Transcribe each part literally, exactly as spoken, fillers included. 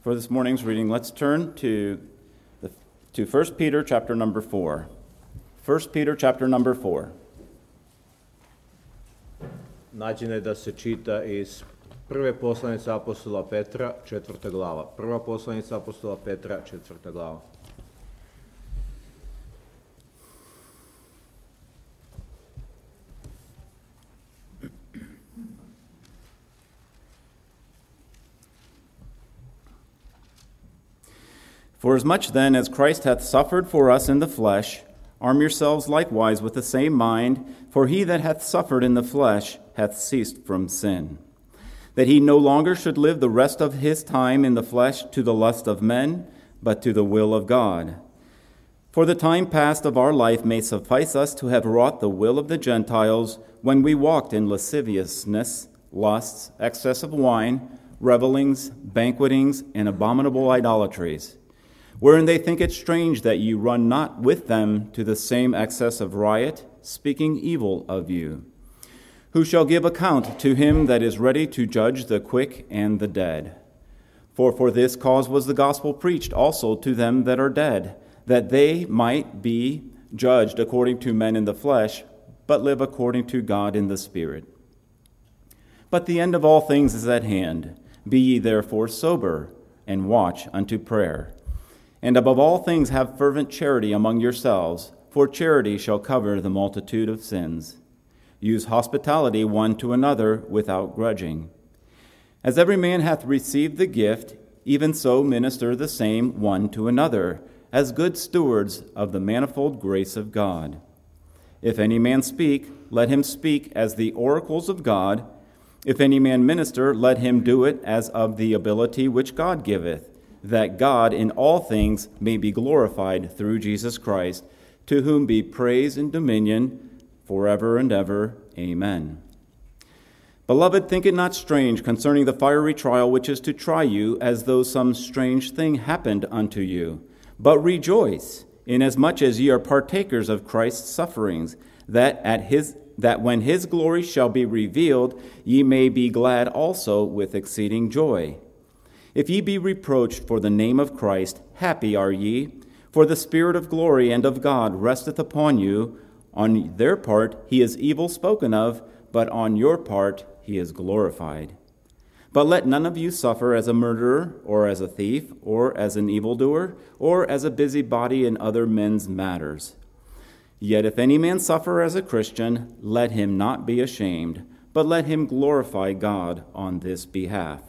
For this morning's reading, let's turn to the, to First Peter chapter number four. First Peter chapter number four. Nađene da se čita iz prve poslanice apostola Petra, četvrta glava. Prva poslanica apostola Petra, četvrta glava. For as much then as Christ hath suffered for us in the flesh, arm yourselves likewise with the same mind, for he that hath suffered in the flesh hath ceased from sin, that he no longer should live the rest of his time in the flesh to the lust of men, but to the will of God. For the time past of our life may suffice us to have wrought the will of the Gentiles when we walked in lasciviousness, lusts, excess of wine, revellings, banquetings, and abominable idolatries, wherein they think it strange that ye run not with them to the same excess of riot, speaking evil of you, who shall give account to him that is ready to judge the quick and the dead. For for this cause was the gospel preached also to them that are dead, that they might be judged according to men in the flesh, but live according to God in the Spirit. But the end of all things is at hand. Be ye therefore sober, and watch unto prayer. And above all things have fervent charity among yourselves, for charity shall cover the multitude of sins. Use hospitality one to another without grudging. As every man hath received the gift, even so minister the same one to another, as good stewards of the manifold grace of God. If any man speak, let him speak as the oracles of God. If any man minister, let him do it as of the ability which God giveth, that God in all things may be glorified through Jesus Christ, to whom be praise and dominion forever and ever. Amen. Beloved, think it not strange concerning the fiery trial which is to try you, as though some strange thing happened unto you. But rejoice, inasmuch as ye are partakers of Christ's sufferings, that at his that when his glory shall be revealed, ye may be glad also with exceeding joy. If ye be reproached for the name of Christ, happy are ye, for the Spirit of glory and of God resteth upon you. On their part he is evil spoken of, but on your part he is glorified. But let none of you suffer as a murderer, or as a thief, or as an evildoer, or as a busybody in other men's matters. Yet if any man suffer as a Christian, let him not be ashamed, but let him glorify God on this behalf.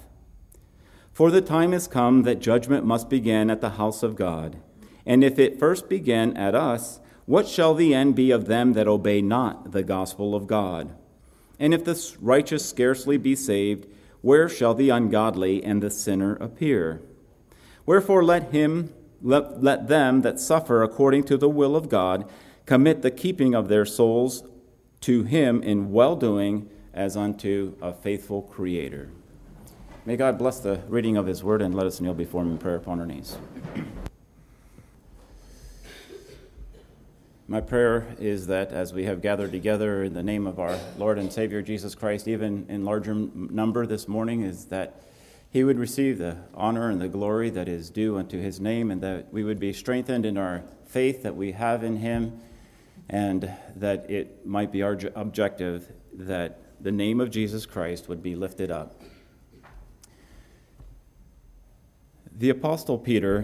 For the time is come that judgment must begin at the house of God. And if it first begin at us, what shall the end be of them that obey not the gospel of God? And if the righteous scarcely be saved, where shall the ungodly and the sinner appear? Wherefore let him let, let them that suffer according to the will of God commit the keeping of their souls to him in well-doing, as unto a faithful Creator. May God bless the reading of his word, and let us kneel before him in prayer upon our knees. My prayer is that as we have gathered together in the name of our Lord and Savior Jesus Christ, even in larger number this morning, is that he would receive the honor and the glory that is due unto his name, and that we would be strengthened in our faith that we have in him, and that it might be our objective that the name of Jesus Christ would be lifted up. The Apostle Peter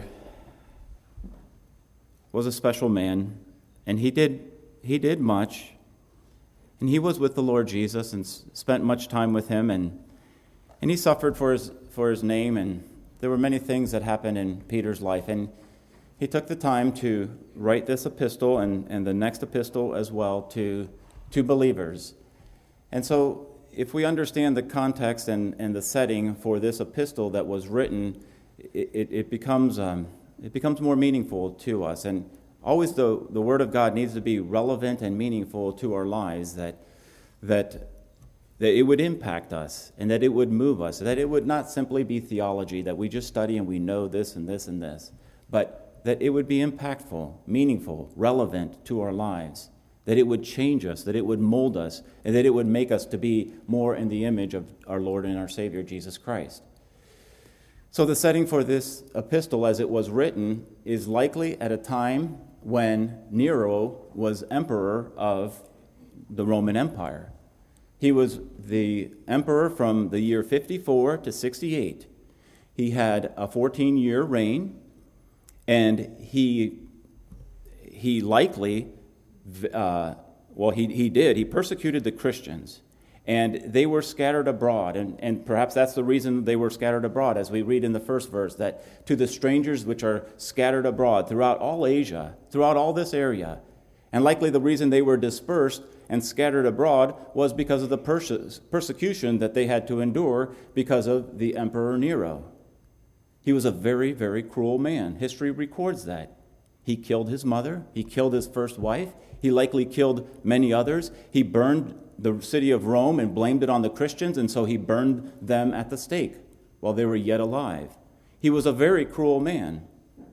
was a special man, and he did he did much, and he was with the Lord Jesus and spent much time with him, and and he suffered for his for his name, and there were many things that happened in Peter's life, and he took the time to write this epistle and, and the next epistle as well to to believers. And so if we understand the context and, and the setting for this epistle that was written, It, it becomes um, it becomes more meaningful to us, and always the the Word of God needs to be relevant and meaningful to our lives. That that that it would impact us, and that it would move us. That it would not simply be theology that we just study and we know this and this and this, but that it would be impactful, meaningful, relevant to our lives. That it would change us, that it would mold us, and that it would make us to be more in the image of our Lord and our Savior Jesus Christ. So the setting for this epistle as it was written is likely at a time when Nero was emperor of the Roman Empire. He was the emperor from the year fifty-four to sixty-eight. He had a fourteen-year reign, and he he likely, uh, well, he, he did, he persecuted the Christians, and they were scattered abroad, and, and perhaps that's the reason they were scattered abroad, as we read in the first verse, that to the strangers which are scattered abroad throughout all Asia, throughout all this area, and likely the reason they were dispersed and scattered abroad was because of the perse- persecution that they had to endure because of the Emperor Nero. He was a very, very cruel man. History records that. He killed his mother. He killed his first wife. He likely killed many others. He burned the city of Rome and blamed it on the Christians, and so he burned them at the stake while they were yet alive. He was a very cruel man.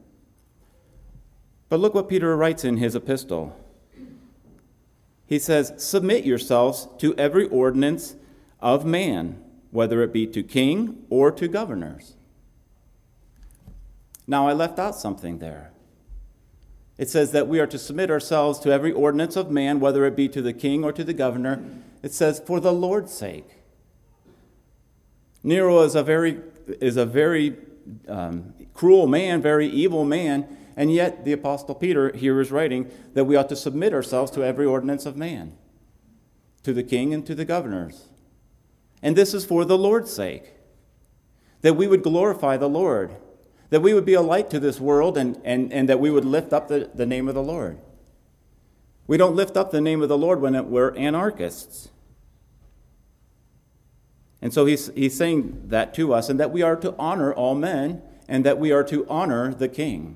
But look what Peter writes in his epistle. He says, "Submit yourselves to every ordinance of man, whether it be to king or to governors." Now, I left out something there. It says that we are to submit ourselves to every ordinance of man, whether it be to the king or to the governor. It says, for the Lord's sake. Nero is a very, is a very um, cruel man, very evil man, and yet the Apostle Peter here is writing that we ought to submit ourselves to every ordinance of man, to the king and to the governors. And this is for the Lord's sake, that we would glorify the Lord, that we would be a light to this world, and, and, and that we would lift up the, the name of the Lord. We don't lift up the name of the Lord when we're anarchists. And so he's, he's saying that to us, and that we are to honor all men, and that we are to honor the king.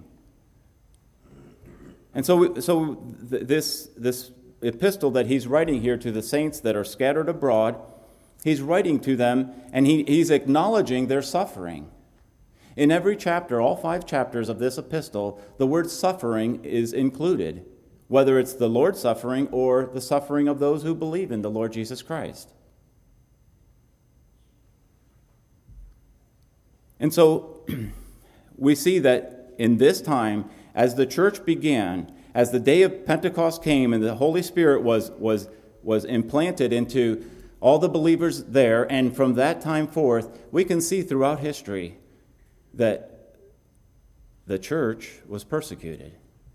And so, we, so th- this, this epistle that he's writing here to the saints that are scattered abroad, he's writing to them, and he, he's acknowledging their suffering. In every chapter, all five chapters of this epistle, the word suffering is included, whether it's the Lord's suffering or the suffering of those who believe in the Lord Jesus Christ. And so we see that in this time, as the church began, as the day of Pentecost came and the Holy Spirit was, was, was implanted into all the believers there, and from that time forth, we can see throughout history that the church was persecuted.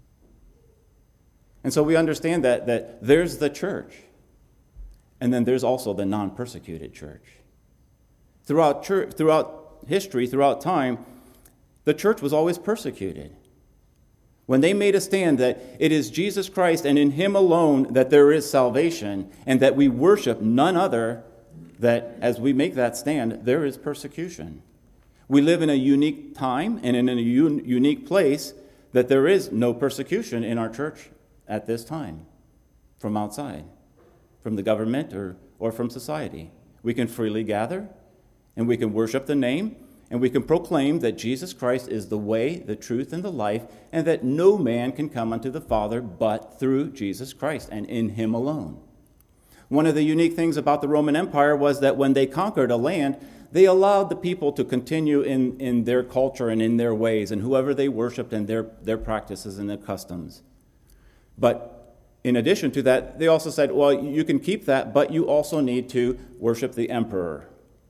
And so we understand that, that there's the church, and then there's also the non-persecuted church. Throughout church, throughout history, throughout time, the church was always persecuted. When they made a stand that it is Jesus Christ and in Him alone that there is salvation, and that we worship none other, that as we make that stand, there is persecution. We live in a unique time and in a un- unique place that there is no persecution in our church at this time from outside, from the government or, or from society. We can freely gather, and we can worship the name, and we can proclaim that Jesus Christ is the way, the truth, and the life, and that no man can come unto the Father but through Jesus Christ and in Him alone. One of the unique things about the Roman Empire was that when they conquered a land, they allowed the people to continue in, in their culture and in their ways, and whoever they worshipped and their, their practices and their customs. But in addition to that, they also said, well, you can keep that, but you also need to worship the emperor.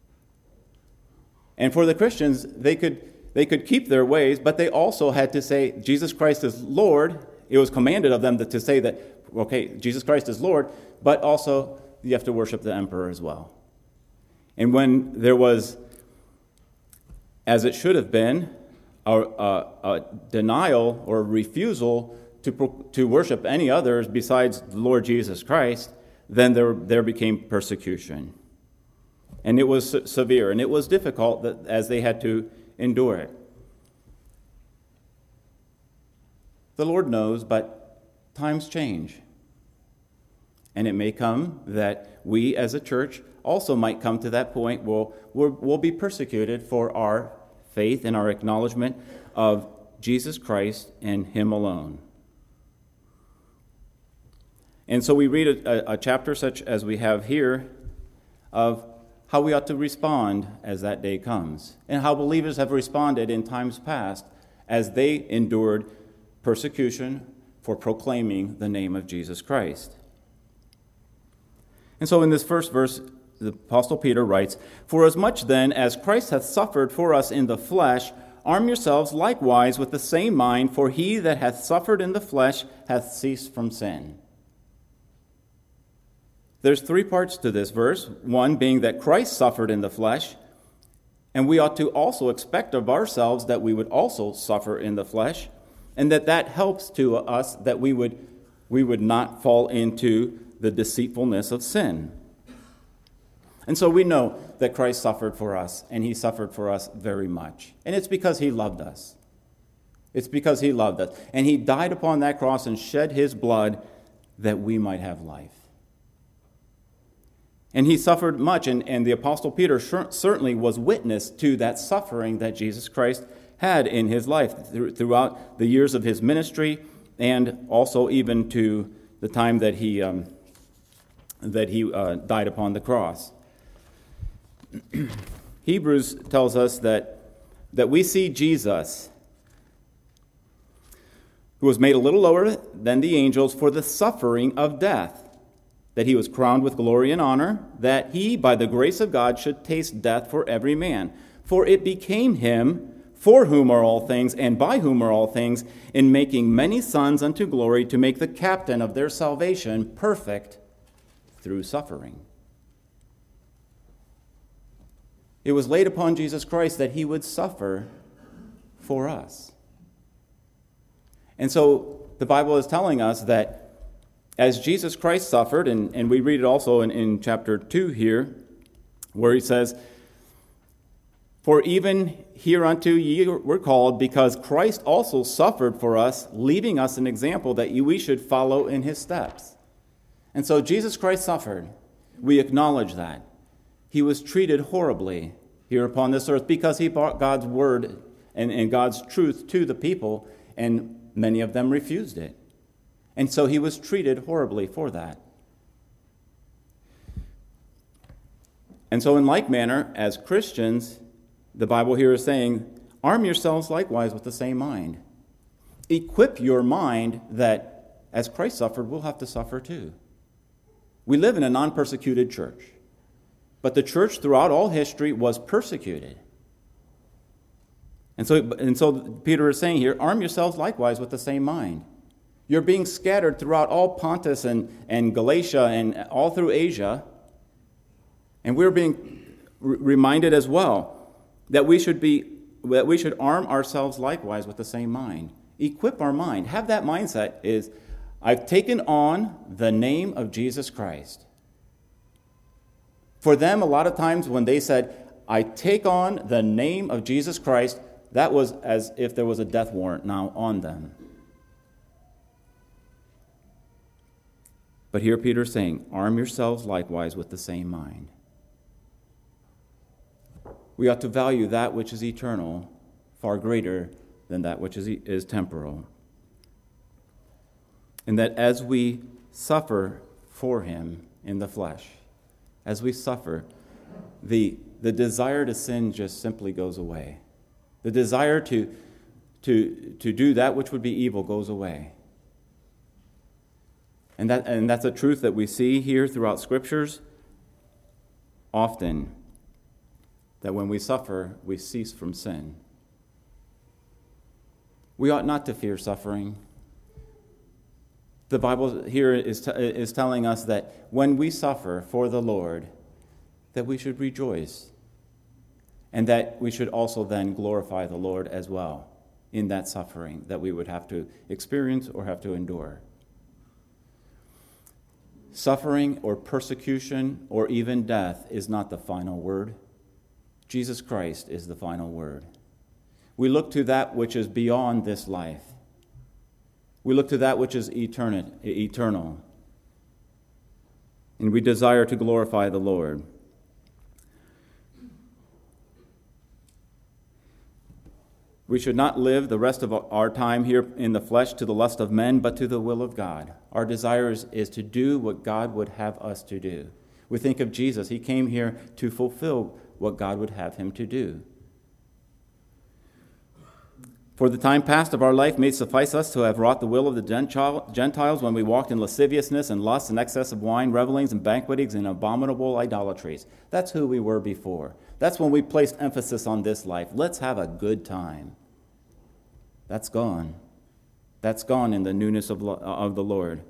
And for the Christians, they could they could keep their ways, but they also had to say, Jesus Christ is Lord. It was commanded of them to, to say that, okay, Jesus Christ is Lord, but also you have to worship the emperor as well. And when there was, as it should have been, a, a, a denial or refusal to, to worship any others besides the Lord Jesus Christ, then there, there became persecution. And it was severe, and it was difficult that, as they had to endure it. The Lord knows, but times change. And it may come that we as a church also might come to that point where we'll, we'll be persecuted for our faith and our acknowledgement of Jesus Christ and Him alone. And so we read a, a chapter such as we have here of how we ought to respond as that day comes, and how believers have responded in times past as they endured persecution for proclaiming the name of Jesus Christ. And so in this first verse, the Apostle Peter writes, "For as much then as Christ hath suffered for us in the flesh, arm yourselves likewise with the same mind, for he that hath suffered in the flesh hath ceased from sin." There's three parts to this verse, one being that Christ suffered in the flesh, and we ought to also expect of ourselves that we would also suffer in the flesh, and that that helps to us that we would, we would not fall into the deceitfulness of sin. And so we know that Christ suffered for us, and he suffered for us very much. And it's because he loved us. It's because he loved us. And he died upon that cross and shed his blood that we might have life. And he suffered much, and, and the Apostle Peter sure, certainly was witness to that suffering that Jesus Christ had in his life throughout the years of his ministry, and also even to the time that he um, that he uh, died upon the cross. Hebrews tells us that, that we see Jesus, who was made a little lower than the angels for the suffering of death, that he was crowned with glory and honor, that he, by the grace of God, should taste death for every man. For it became him, for whom are all things, and by whom are all things, in making many sons unto glory, to make the captain of their salvation perfect through suffering. It was laid upon Jesus Christ that he would suffer for us. And so the Bible is telling us that as Jesus Christ suffered, and, and we read it also in, in chapter two here, where he says, "For even hereunto ye were called, because Christ also suffered for us, leaving us an example that we should follow in his steps." And so Jesus Christ suffered. We acknowledge that. He was treated horribly here upon this earth because he brought God's word and, and God's truth to the people, and many of them refused it. And so he was treated horribly for that. And so in like manner, as Christians, the Bible here is saying, arm yourselves likewise with the same mind. Equip your mind that as Christ suffered, we'll have to suffer too. We live in a non-persecuted church, but the church throughout all history was persecuted. And so, and so Peter is saying here, arm yourselves likewise with the same mind. You're being scattered throughout all Pontus and, and Galatia and all through Asia, and we're being r- reminded as well that we should be that we should arm ourselves likewise with the same mind. Equip our mind. Have that mindset is, I've taken on the name of Jesus Christ. For them, a lot of times when they said, I take on the name of Jesus Christ, that was as if there was a death warrant now on them. But here Peter's saying, arm yourselves likewise with the same mind. We ought to value that which is eternal far greater than that which is, is temporal. And that as we suffer for him in the flesh, as we suffer, the, the desire to sin just simply goes away. The desire to, to, to do that which would be evil goes away. And that and that's a truth that we see here throughout Scriptures often, that when we suffer, we cease from sin. We ought not to fear suffering. The Bible here is, t- is telling us that when we suffer for the Lord, that we should rejoice, and that we should also then glorify the Lord as well in that suffering that we would have to experience or have to endure. Suffering or persecution or even death is not the final word. Jesus Christ is the final word. We look to that which is beyond this life. We look to that which is eternal. And we desire to glorify the Lord. We should not live the rest of our time here in the flesh to the lust of men, but to the will of God. Our desire is, is to do what God would have us to do. We think of Jesus. He came here to fulfill what God would have him to do. For the time past of our life may suffice us to have wrought the will of the Gentiles when we walked in lasciviousness and lust and excess of wine, revelings and banquetings and abominable idolatries. That's who we were before. That's when we placed emphasis on this life. Let's have a good time. That's gone. That's gone in the newness of, of the Lord.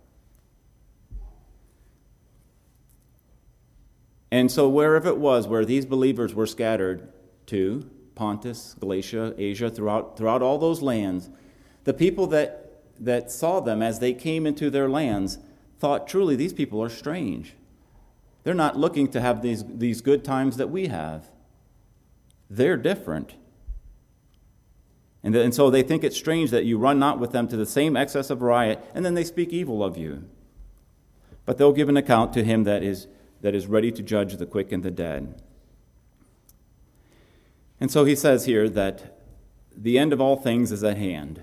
And so wherever it was where these believers were scattered to, Pontus, Galatia, Asia, throughout throughout all those lands, the people that, that saw them as they came into their lands thought, truly, these people are strange. They're not looking to have these, these good times that we have. They're different. And, and so they think it's strange that you run not with them to the same excess of riot, and then they speak evil of you. But they'll give an account to him that is that is ready to judge the quick and the dead. And so he says here that the end of all things is at hand.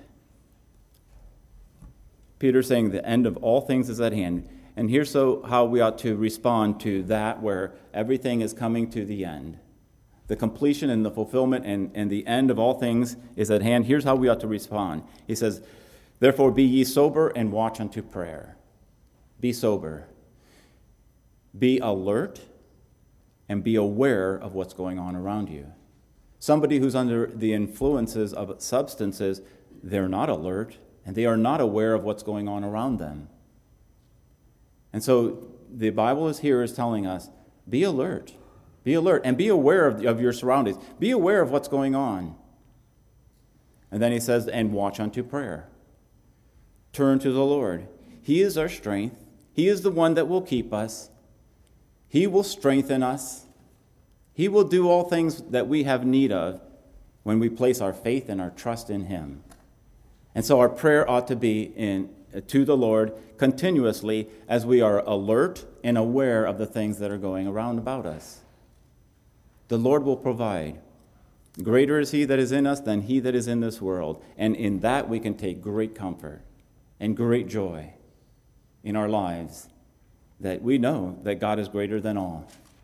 Peter's saying the end of all things is at hand. And here's so how we ought to respond to that, where everything is coming to the end. The completion and the fulfillment and, and the end of all things is at hand. Here's how we ought to respond. He says, therefore be ye sober and watch unto prayer. Be sober. Be alert and be aware of what's going on around you. Somebody who's under the influences of substances, they're not alert, and they are not aware of what's going on around them. And so the Bible is here is telling us, be alert. Be alert, and be aware of, of your surroundings. Be aware of what's going on. And then he says, and watch unto prayer. Turn to the Lord. He is our strength. He is the one that will keep us. He will strengthen us. He will do all things that we have need of when we place our faith and our trust in him. And so our prayer ought to be in to the Lord continuously as we are alert and aware of the things that are going around about us. The Lord will provide. Greater is he that is in us than he that is in this world. And in that we can take great comfort and great joy in our lives, that we know that God is greater than all.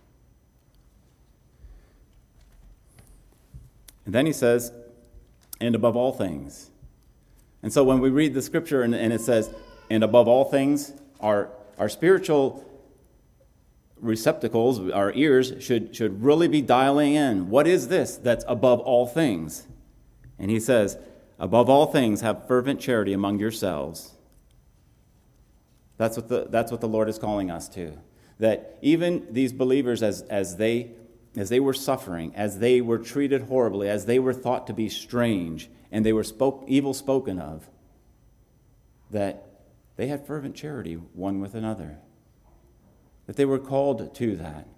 And then he says, and above all things. And so when we read the scripture and, and it says, and above all things, our, our spiritual receptacles, our ears, should, should really be dialing in. What is this that's above all things? And he says, above all things, have fervent charity among yourselves. That's what the, that's what the Lord is calling us to. That even these believers, as, as they as they were suffering, as they were treated horribly, as they were thought to be strange, and they were spoke, evil spoken of, that they had fervent charity one with another. That they were called to that.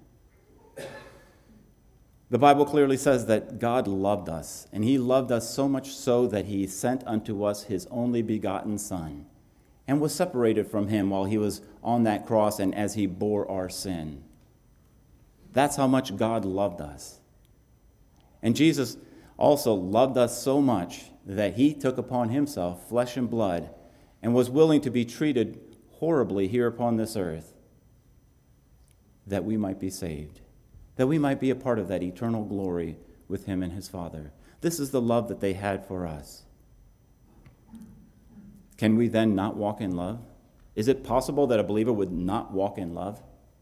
The Bible clearly says that God loved us, and he loved us so much so that he sent unto us his only begotten Son, and was separated from him while he was on that cross and as he bore our sin. That's how much God loved us. And Jesus also loved us so much that he took upon himself flesh and blood and was willing to be treated horribly here upon this earth, that we might be saved, that we might be a part of that eternal glory with him and his Father. This is the love that they had for us. Can we then not walk in love? Is it possible that a believer would not walk in love?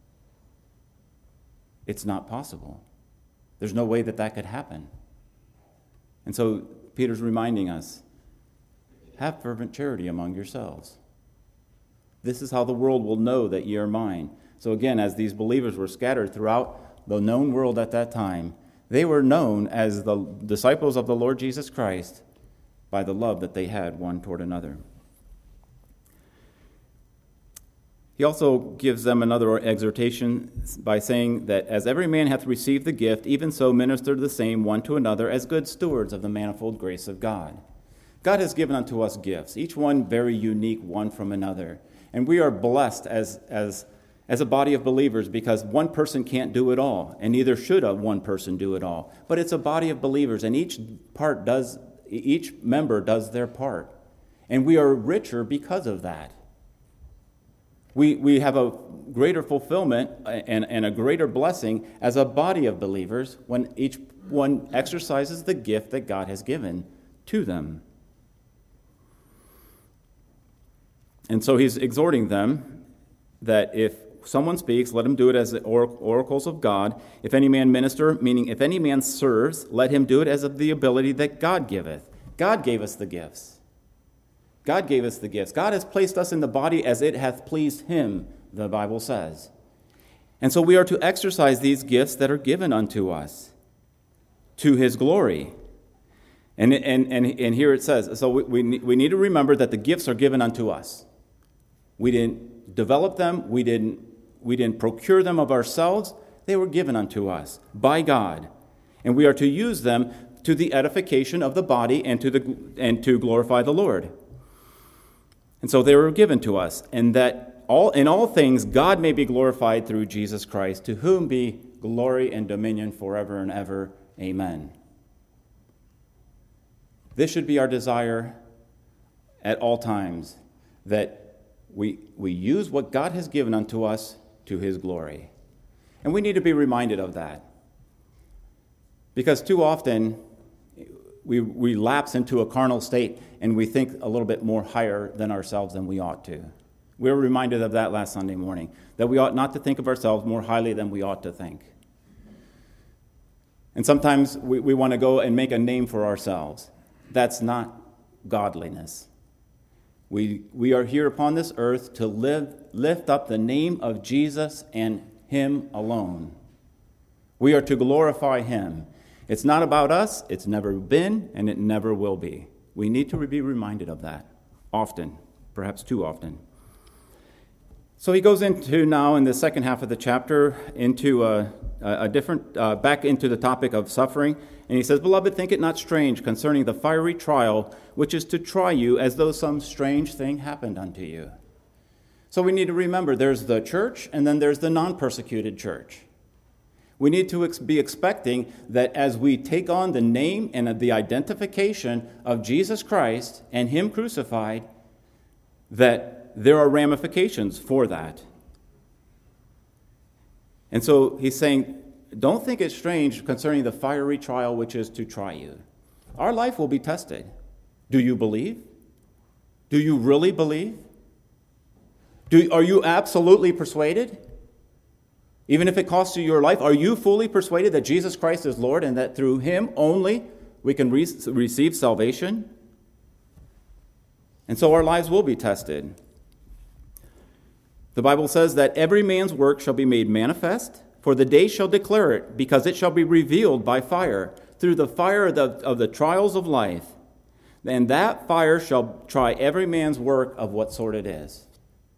It's not possible. There's no way that that could happen. And so Peter's reminding us, have fervent charity among yourselves. This is how the world will know that ye are mine. So again, as these believers were scattered throughout the known world at that time, they were known as the disciples of the Lord Jesus Christ by the love that they had one toward another. He also gives them another exhortation by saying that as every man hath received the gift, even so minister the same one to another as good stewards of the manifold grace of God. God has given unto us gifts, each one very unique one from another. And we are blessed as, as, as a body of believers because one person can't do it all, and neither should a one person do it all. But it's a body of believers, and each part does, each member does their part. And we are richer because of that. We, we have a greater fulfillment and, and a greater blessing as a body of believers when each one exercises the gift that God has given to them. And so he's exhorting them that if someone speaks, let him do it as the oracles of God. If any man minister, meaning if any man serves, let him do it as of the ability that God giveth. God gave us the gifts. God gave us the gifts. God has placed us in the body as it hath pleased him, the Bible says. And so we are to exercise these gifts that are given unto us to his glory. And, and, and, and here it says, so we, we, we need to remember that the gifts are given unto us. We didn't develop them. We didn't, we didn't procure them of ourselves. They were given unto us by God. And we are to use them to the edification of the body and to, the, and to glorify the Lord. And so they were given to us. And that all in all things God may be glorified through Jesus Christ, to whom be glory and dominion forever and ever. Amen. This should be our desire at all times, that we, we use what God has given unto us to his glory. And we need to be reminded of that. Because too often we, we lapse into a carnal state and we think a little bit more higher than ourselves than we ought to. We were reminded of that last Sunday morning, that we ought not to think of ourselves more highly than we ought to think. And sometimes we, we want to go and make a name for ourselves. That's not godliness. We, we are here upon this earth to live, lift up the name of Jesus and him alone. We are to glorify him. It's not about us. It's never been, and it never will be. We need to be reminded of that often, perhaps too often. So he goes into now in the second half of the chapter into a, a different, uh, back into the topic of suffering. And he says, Beloved, think it not strange concerning the fiery trial, which is to try you as though some strange thing happened unto you. So we need to remember there's the church and then there's the non-persecuted church. We need to ex- be expecting that as we take on the name and the identification of Jesus Christ and him crucified, that there are ramifications for that. And so he's saying, don't think it's strange concerning the fiery trial which is to try you. Our life will be tested. Do you believe? Do you really believe? Do, are you absolutely persuaded? Even if it costs you your life, are you fully persuaded that Jesus Christ is Lord and that through him only we can re- receive salvation? And so our lives will be tested. The Bible says that every man's work shall be made manifest, for the day shall declare it, because it shall be revealed by fire, through the fire of the, of the trials of life. And that fire shall try every man's work of what sort it is.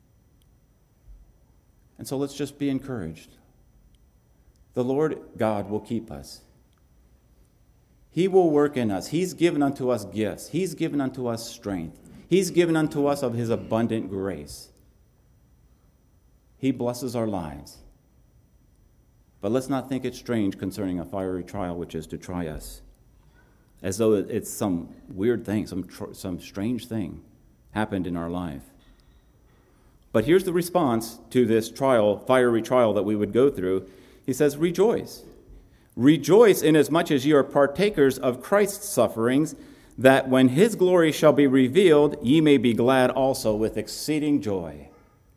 And so let's just be encouraged. The Lord God will keep us. He will work in us. He's given unto us gifts. He's given unto us strength. He's given unto us of his abundant grace. He blesses our lives. But let's not think it strange concerning a fiery trial which is to try us, as though it's some weird thing, some tr- some strange thing happened in our life. But here's the response to this trial, fiery trial that we would go through. He says, rejoice. Rejoice inasmuch as ye are partakers of Christ's sufferings, that when his glory shall be revealed, ye may be glad also with exceeding joy.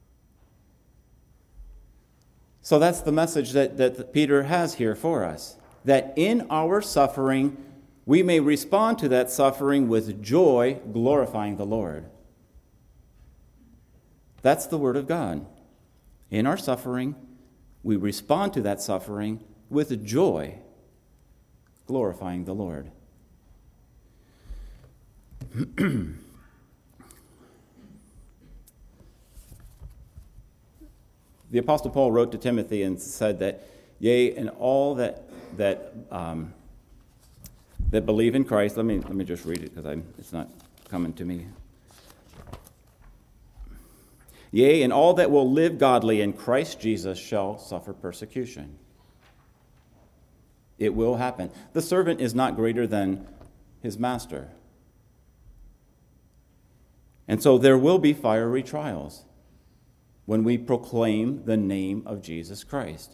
So that's the message that, that Peter has here for us, that in our suffering, we may respond to that suffering with joy, glorifying the Lord. That's the word of God. In our suffering, we respond to that suffering with joy, glorifying the Lord. The Apostle Paul wrote to Timothy and said that, yea, and all that that um, that believe in Christ. Let me let me just read it because I'm it's not coming to me. Yea, and all that will live godly in Christ Jesus shall suffer persecution. It will happen. The servant is not greater than his master. And so there will be fiery trials. when we proclaim the name of Jesus Christ.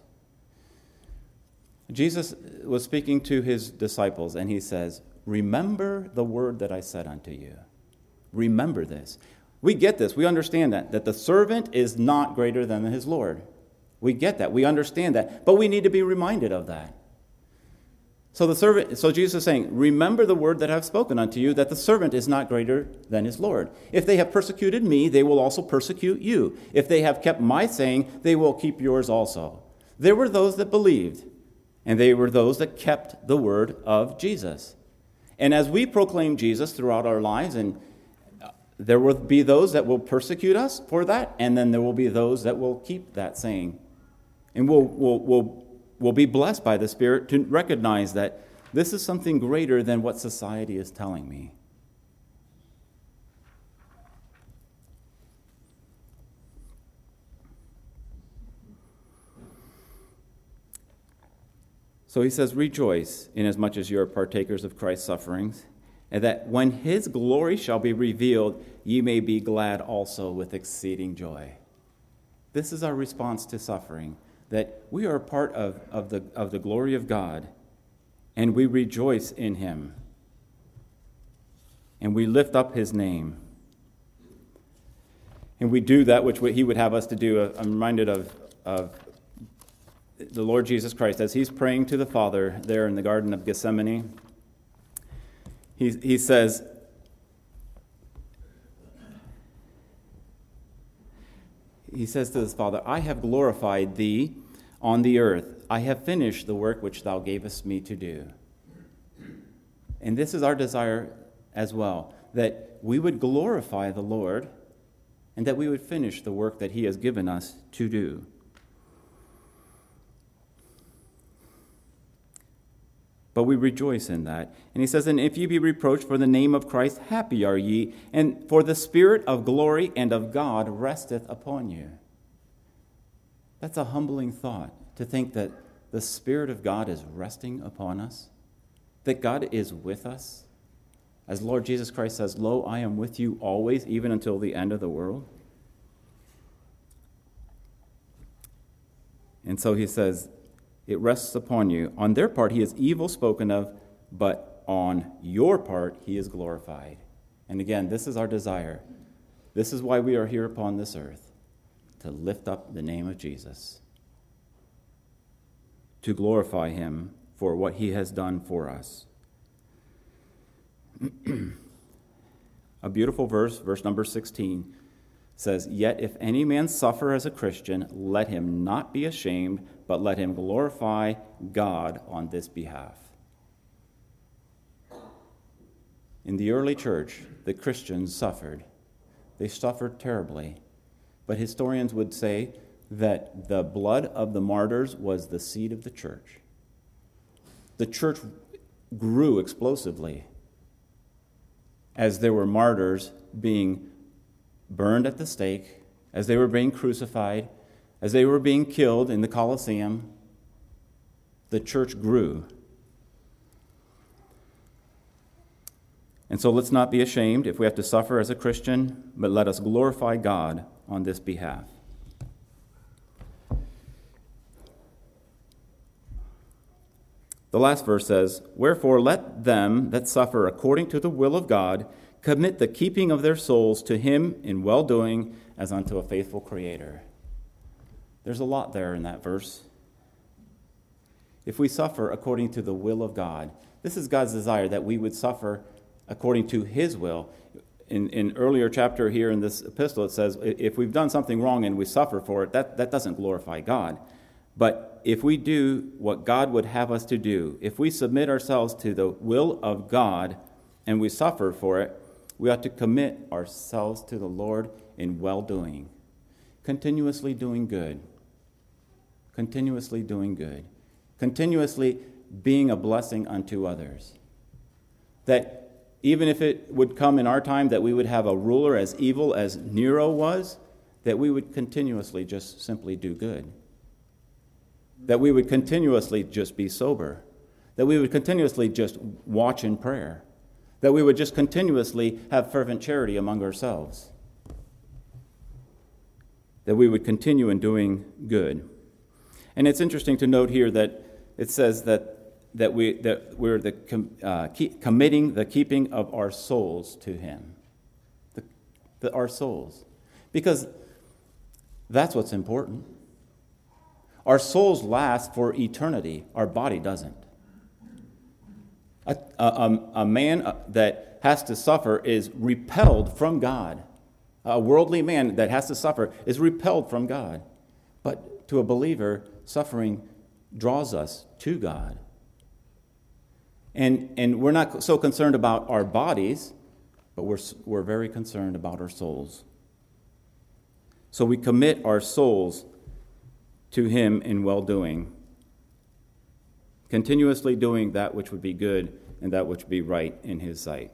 Jesus was speaking to his disciples, and he says, remember the word that I said unto you. Remember this. We get this. We understand that, that the servant is not greater than his Lord. We get that. We understand that. But we need to be reminded of that. So the servant, so Jesus is saying, remember the word that I have spoken unto you, that the servant is not greater than his Lord. If they have persecuted me, they will also persecute you. If they have kept my saying, they will keep yours also. There were those that believed, and they were those that kept the word of Jesus. And as we proclaim Jesus throughout our lives, and there will be those that will persecute us for that, and then there will be those that will keep that saying. And we'll, we'll, we'll We'll be blessed by the Spirit to recognize that this is something greater than what society is telling me. So he says, rejoice inasmuch as you are partakers of Christ's sufferings, and that when his glory shall be revealed, ye may be glad also with exceeding joy. This is our response to suffering. That we are a part of, of, the, of the glory of God, and we rejoice in him, and we lift up his name. And we do that which he would have us to do. I'm reminded of, of the Lord Jesus Christ as he's praying to the Father there in the Garden of Gethsemane. He, he says, He says to his Father, I have glorified thee on the earth. I have finished the work which thou gavest me to do. And this is our desire as well, that we would glorify the Lord and that we would finish the work that he has given us to do. But we rejoice in that. And he says, and if ye be reproached for the name of Christ, happy are ye, and for the Spirit of glory and of God resteth upon you. That's a humbling thought, to think that the Spirit of God is resting upon us, that God is with us. As Lord Jesus Christ says, lo, I am with you always, even until the end of the world. And so he says, it rests upon you. On their part, he is evil spoken of, but on your part, he is glorified. And again, this is our desire. This is why we are here upon this earth, to lift up the name of Jesus, to glorify him for what he has done for us. A beautiful verse, verse number sixteen, says, yet if any man suffer as a Christian, let him not be ashamed, but let him glorify God on this behalf. In the early church, the Christians suffered. They suffered terribly. But historians would say that the blood of the martyrs was the seed of the church. The church grew explosively as there were martyrs being burned at the stake, as they were being crucified, as they were being killed in the Colosseum. The church grew. And so let's not be ashamed if we have to suffer as a Christian, but let us glorify God on this behalf. The last verse says, wherefore let them that suffer according to the will of God commit the keeping of their souls to him in well-doing as unto a faithful Creator. There's a lot there in that verse. If we suffer according to the will of God, this is God's desire, that we would suffer according to his will. In in earlier chapter here in this epistle, it says, if we've done something wrong and we suffer for it, that, that doesn't glorify God. But if we do what God would have us to do, if we submit ourselves to the will of God and we suffer for it, we ought to commit ourselves to the Lord in well-doing, continuously doing good, continuously doing good, continuously being a blessing unto others. That even if it would come in our time that we would have a ruler as evil as Nero was, that we would continuously just simply do good. That we would continuously just be sober. That we would continuously just watch in prayer. That we would just continuously have fervent charity among ourselves. that we would continue in doing good. And it's interesting to note here that it says that that we that we're the com, uh, keep, committing the keeping of our souls to Him, the, the, our souls, because that's what's important. Our souls last for eternity. Our body doesn't. A, a, a man that has to suffer is repelled from God. A worldly man that has to suffer is repelled from God. But to a believer, suffering draws us to God. And, and we're not so concerned about our bodies, but we're, we're very concerned about our souls. So we commit our souls to Him in well-doing, continuously doing that which would be good and that which would be right in His sight.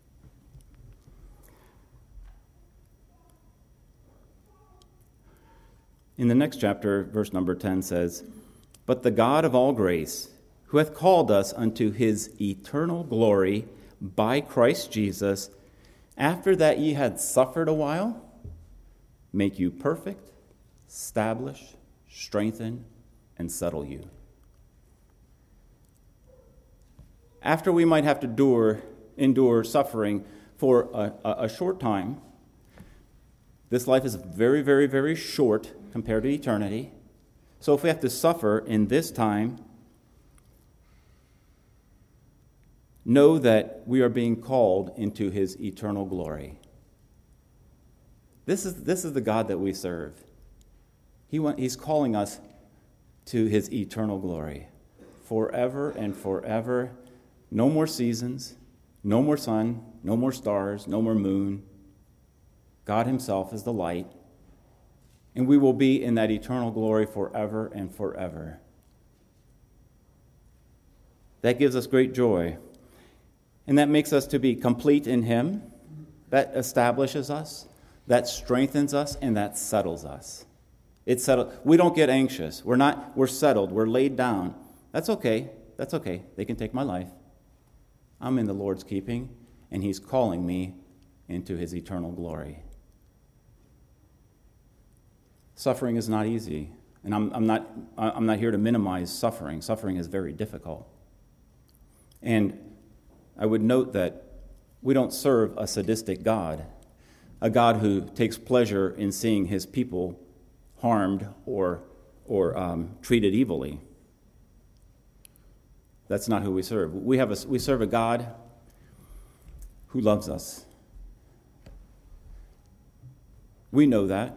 In the next chapter, verse number ten says, "But the God of all grace, who hath called us unto His eternal glory by Christ Jesus, after that ye had suffered a while, make you perfect, establish, strengthen, and settle you." After we might have to endure, endure suffering for a, a, a short time, this life is very, very, very short compared to eternity. So if we have to suffer in this time, know that we are being called into His eternal glory. This is, this is the God that we serve. He want, he's calling us to His eternal glory. Forever and forever. No more seasons, no more sun, no more stars, no more moon. God Himself is the light. And we will be in that eternal glory forever and forever. That gives us great joy. And that makes us to be complete in Him. That establishes us. That strengthens us, and that settles us. It's settled. We don't get anxious. We're not, we're settled. We're laid down. That's okay. That's okay. They can take my life. I'm in the Lord's keeping, and He's calling me into His eternal glory. Suffering is not easy, and I'm, I'm not I'm not here to minimize suffering. Suffering is very difficult. And I would note that we don't serve a sadistic God, a God who takes pleasure in seeing His people harmed or or um, treated evilly. That's not who we serve. We have a, we serve a God who loves us. We know that.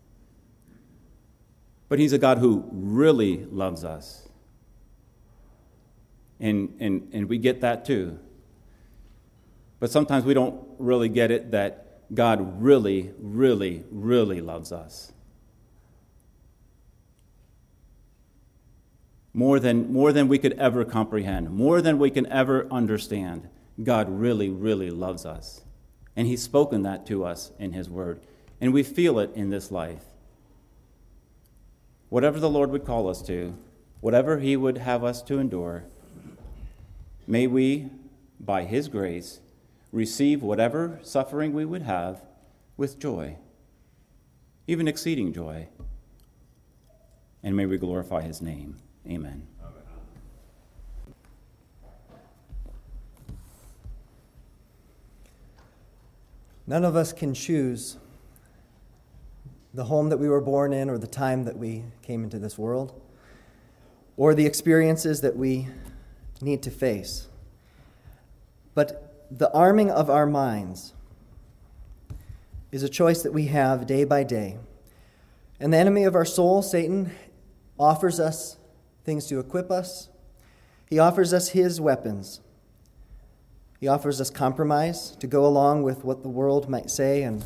But He's a God who really loves us. And, and, and we get that too. But sometimes we don't really get it that God really, really, really loves us. More than, more than we could ever comprehend, more than we can ever understand, God really, really loves us. And He's spoken that to us in His Word. And we feel it in this life. Whatever the Lord would call us to, whatever He would have us to endure, may we, by His grace, receive whatever suffering we would have with joy, even exceeding joy. And may we glorify His name. Amen. None of us can choose the home that we were born in or the time that we came into this world or the experiences that we need to face. But the arming of our minds is a choice that we have day by day. And the enemy of our soul, Satan, offers us things to equip us. He offers us his weapons. He offers us compromise to go along with what the world might say and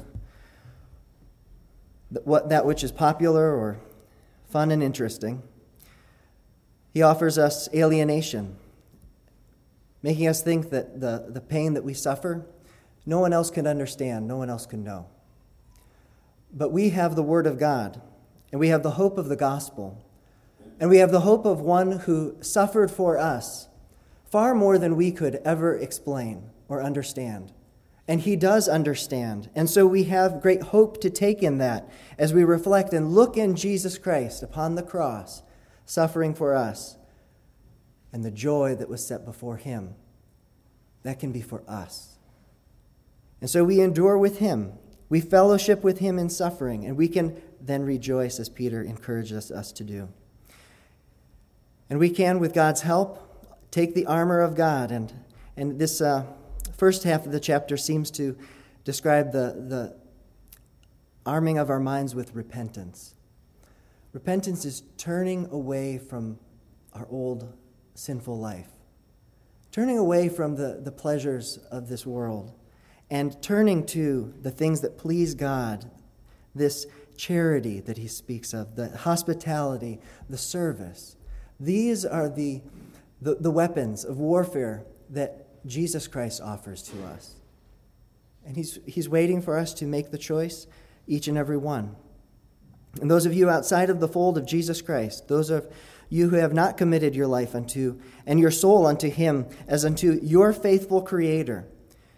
what that which is popular or fun and interesting. He offers us alienation, making us think that the, the pain that we suffer, no one else can understand, no one else can know. But we have the Word of God, and we have the hope of the gospel, and we have the hope of one who suffered for us far more than we could ever explain or understand. And he does understand. And so we have great hope to take in that as we reflect and look in Jesus Christ upon the cross, suffering for us, and the joy that was set before him. That can be for us. And so we endure with him. We fellowship with him in suffering, and we can then rejoice as Peter encourages us to do. And we can, with God's help, take the armor of God. And, and this uh, first half of the chapter seems to describe the, the arming of our minds with repentance. Repentance is turning away from our old sinful life, turning away from the, the pleasures of this world, and turning to the things that please God, this charity that he speaks of, the hospitality, the service. These are the, the, the weapons of warfare that Jesus Christ offers to us. And he's, he's waiting for us to make the choice, each and every one. And those of you outside of the fold of Jesus Christ, those of you who have not committed your life unto and your soul unto him as unto your faithful Creator,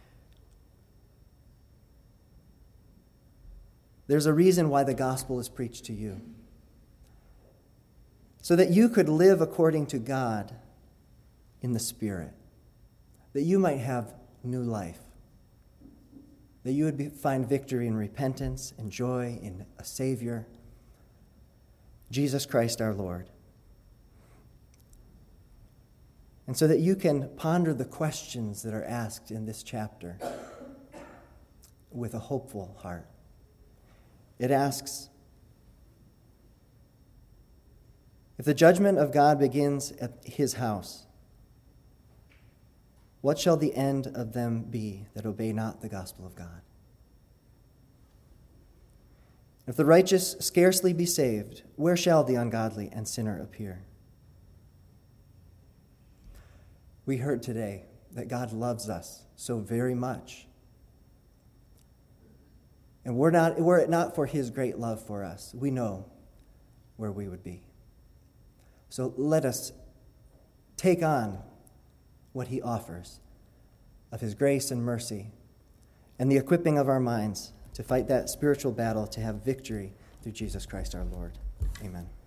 there's a reason why the gospel is preached to you. So that you could live according to God in the Spirit. That you might have new life. That you would be, find victory in repentance and joy in a Savior, Jesus Christ our Lord. And so that you can ponder the questions that are asked in this chapter with a hopeful heart. It asks, if the judgment of God begins at his house, what shall the end of them be that obey not the gospel of God? If the righteous scarcely be saved, where shall the ungodly and sinner appear? We heard today that God loves us so very much. And were, not, were it not for his great love for us, we know where we would be. So let us take on what he offers of his grace and mercy and the equipping of our minds to fight that spiritual battle to have victory through Jesus Christ our Lord. Amen.